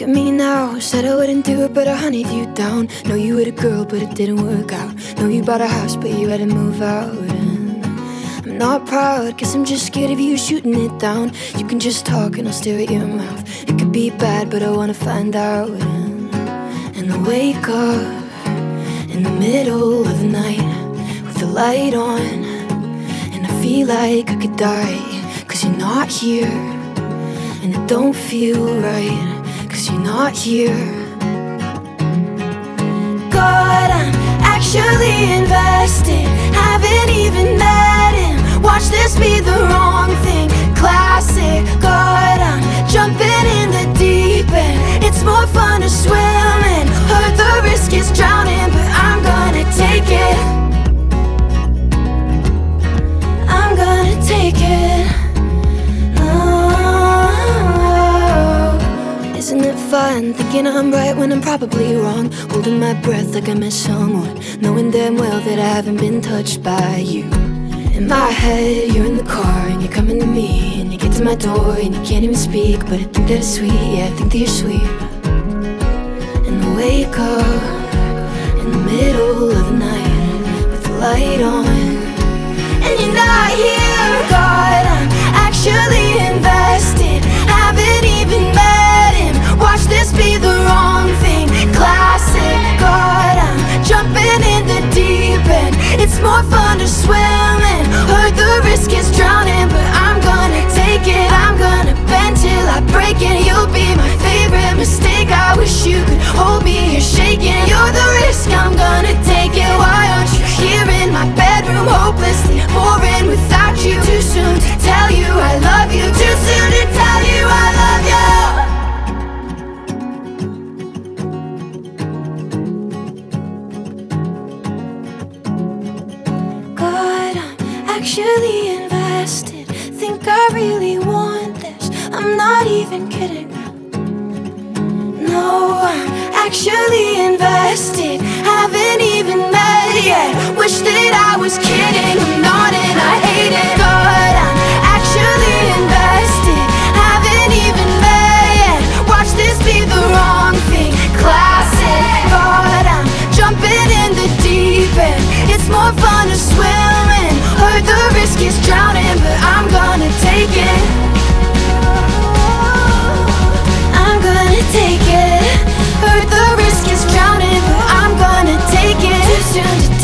at me now. Said I wouldn't do it, but I hunted you down. Know you were a girl, but it didn't work out. Know you bought a house, but you had to move out. And I'm not proud, guess I'm just scared of you shooting it down. You can just talk and I'll stare at your mouth. It could be bad, but I wanna find out. And I wake up in the middle of the night with the light on, and I feel like I could die, 'cause you're not here. And it don't feel right, 'cause you're not here. God, I'm actually invested, haven't even met him. Watch this be the wrong thing, classic. God, I'm jumping in the deep end. It's more fun to swim in. Heard the risk is drowning, but I'm gonna take it. I'm gonna take it. Isn't it fun thinking I'm right when I'm probably wrong? Holding my breath like I miss someone, knowing damn well that I haven't been touched by you. In my head, you're in the car and you're coming to me, and you get to my door and you can't even speak, but I think that it's sweet, yeah, I think that you're sweet. And I wake up in the middle of the night with the light on, and you're not here. God, I'm actually invested, haven't even met him. Watch this be the wrong thing, classic. God, I'm jumping in the deep end. It's more fun to swim in. Heard the risk is drowning, but I'm gonna take it. I'm gonna bend till I break it. You'll be my favorite mistake. I wish you could hold me, you're shaking. You're the risk, I'm gonna take it. Why aren't you here in my bedroom, hopelessly boring without you? Too soon to tell you I love you, too soon to tell you I love you. Actually invested, think I really want this. I'm not even kidding. No, I'm actually invested, haven't even met yet. Wish that I was kidding, I'm not and I hate it. God, I'm actually invested, haven't even met yet. Watch this be the wrong thing, classic. God, I'm jumping in the deep end. It's more fun to swim in. Heard the risk is drowning, but I'm gonna take it. I'm gonna take it. Heard the risk is drowning, but I'm gonna take it. Too soon to